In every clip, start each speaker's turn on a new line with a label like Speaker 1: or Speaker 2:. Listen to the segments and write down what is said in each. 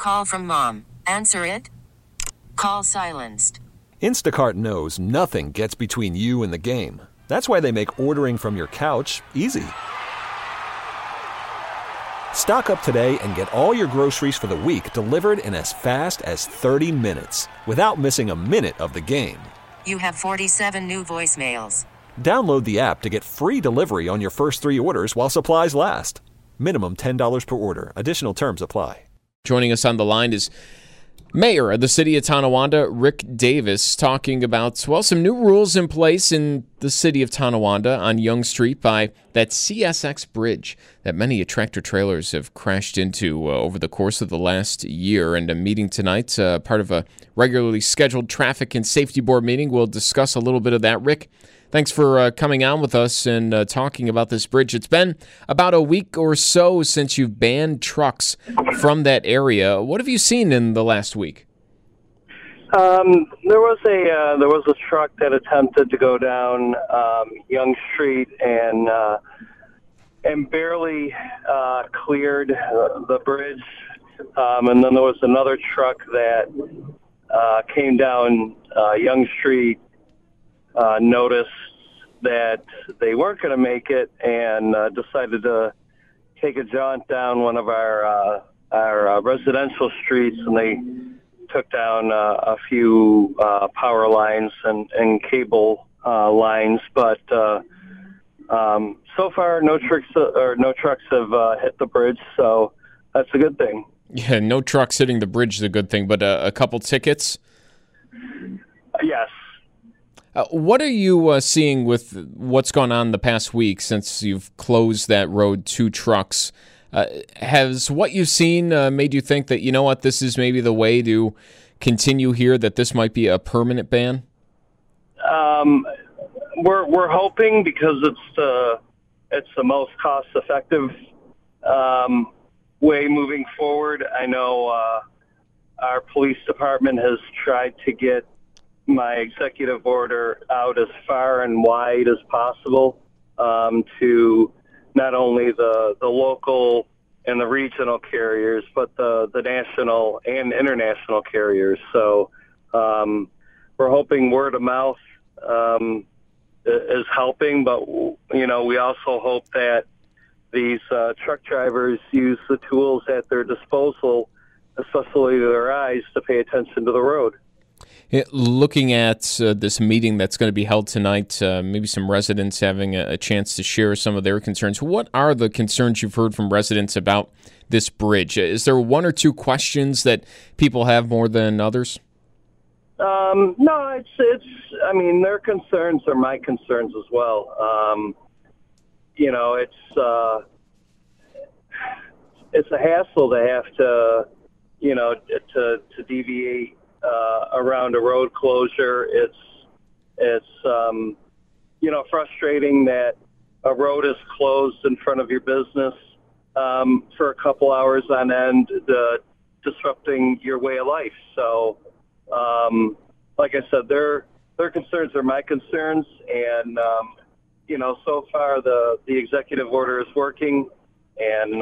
Speaker 1: call from mom. Answer it. Call silenced.
Speaker 2: Instacart knows nothing gets between you and the game. That's why they make ordering from your couch easy. Stock up today and get all your groceries for the week delivered in as fast as 30 minutes without missing a minute of the game.
Speaker 1: You have 47 new voicemails.
Speaker 2: Download the app to get free delivery on your first 3 orders while supplies last. Minimum $10 per order. Additional terms apply.
Speaker 3: Joining us on the line is Mayor of the City of Tonawanda, Rick Davis, talking about, some new rules in place in the City of Tonawanda on Yonge Street by that CSX bridge that many tractor-trailers have crashed into over the course of the last year. And a meeting tonight, part of a regularly scheduled Traffic and Safety Board meeting. We'll discuss a little bit of that. Rick, thanks for coming on with us and talking about this bridge. It's been about a week or so since you've banned trucks from that area. What have you seen in the last week?
Speaker 4: There was a truck that attempted to go down Yonge Street and barely cleared the bridge. And then there was another truck that came down Yonge Street, noticed that they weren't going to make it, and decided to take a jaunt down one of our residential streets, and they took down a few power lines and cable lines. But so far, no trucks have hit the bridge, so that's a good thing.
Speaker 3: Yeah, no trucks hitting the bridge is a good thing, but a couple tickets?
Speaker 4: Yes.
Speaker 3: What are you seeing with what's gone on the past week since you've closed that road to trucks? Has what you've seen made you think that, you know what, this is maybe the way to continue here, that this might be a permanent ban?
Speaker 4: We're hoping, because it's the most cost-effective way moving forward. I know our police department has tried to get my executive order out as far and wide as possible to not only the local and the regional carriers, but the national and international carriers. So we're hoping word of mouth is helping, but we also hope that these truck drivers use the tools at their disposal, especially their eyes, to pay attention to the road.
Speaker 3: Looking at this meeting that's going to be held tonight, maybe some residents having a chance to share some of their concerns. What are the concerns you've heard from residents about this bridge? Is there one or two questions that people have more than others?
Speaker 4: No, I mean, their concerns are my concerns as well. It's a hassle to have to deviate around a road closure. It's frustrating that a road is closed in front of your business for a couple hours on end, disrupting your way of life. So, like I said, their concerns are my concerns, and so far the executive order is working, and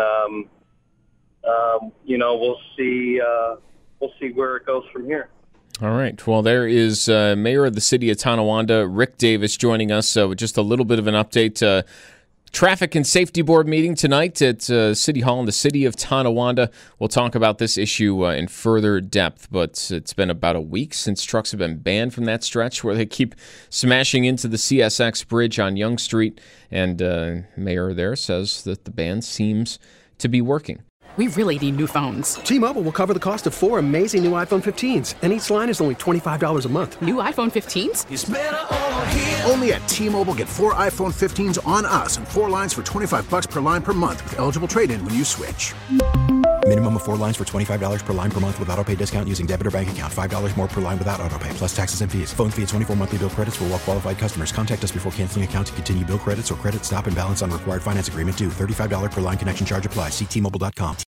Speaker 4: we'll see where it goes from here.
Speaker 3: All right. Well, there is Mayor of the City of Tonawanda, Rick Davis, joining us with just a little bit of an update. Traffic and Safety Board meeting tonight at City Hall in the City of Tonawanda. We'll talk about this issue in further depth, but it's been about a week since trucks have been banned from that stretch where they keep smashing into the CSX bridge on Yonge Street, and Mayor there says that the ban seems to be working.
Speaker 5: We really need new phones.
Speaker 6: T-Mobile will cover the cost of 4 amazing new iPhone 15s, and each line is only $25 a month.
Speaker 5: New iPhone 15s?
Speaker 7: It's better over here. Only at T-Mobile, get 4 iPhone 15s on us and 4 lines for $25 per line per month with eligible trade-in when you switch.
Speaker 8: Minimum of 4 lines for $25 per line per month with autopay discount using debit or bank account. $5 more per line without autopay, plus taxes and fees. Phone fee at 24 monthly bill credits for well-qualified customers. Contact us before canceling account to continue bill credits or credit stop and balance on required finance agreement due. $35 per line connection charge applies. See T-Mobile.com.